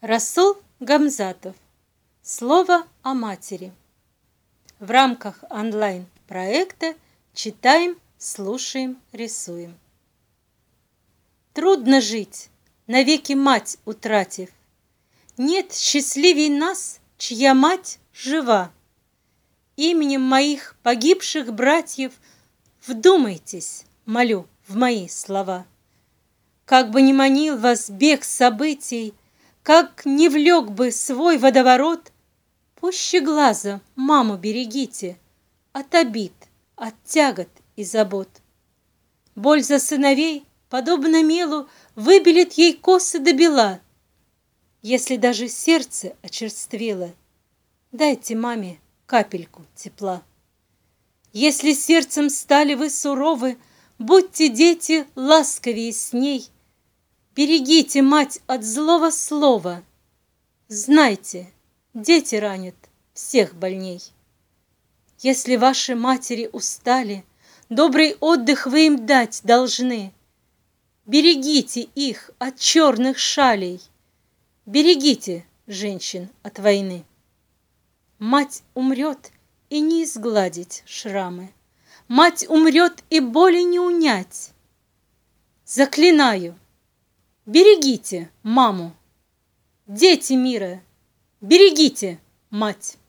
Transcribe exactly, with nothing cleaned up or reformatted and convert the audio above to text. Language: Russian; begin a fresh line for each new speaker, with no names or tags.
Расул Гамзатов. Слово о матери. В рамках онлайн-проекта читаем, слушаем, рисуем. Трудно жить, навеки мать утратив. Нет счастливей нас, чья мать жива. Именем моих погибших братьев вдумайтесь, молю, в мои слова. Как бы ни манил вас бег событий, как не влек бы свой водоворот, пуще глаза маму берегите от обид, от тягот и забот. Боль за сыновей, подобно мелу, выбелит ей косы до бела. Если даже сердце очерствело, дайте маме капельку тепла. Если сердцем стали вы суровы, будьте, дети, ласковее с ней. Берегите мать от злого слова. Знайте, дети ранят всех больней. Если ваши матери устали, добрый отдых вы им дать должны. Берегите их от черных шалей. Берегите женщин от войны. Мать умрет, и не изгладить шрамы. Мать умрет, и боли не унять. Заклинаю, берегите маму. Дети мира, берегите мать.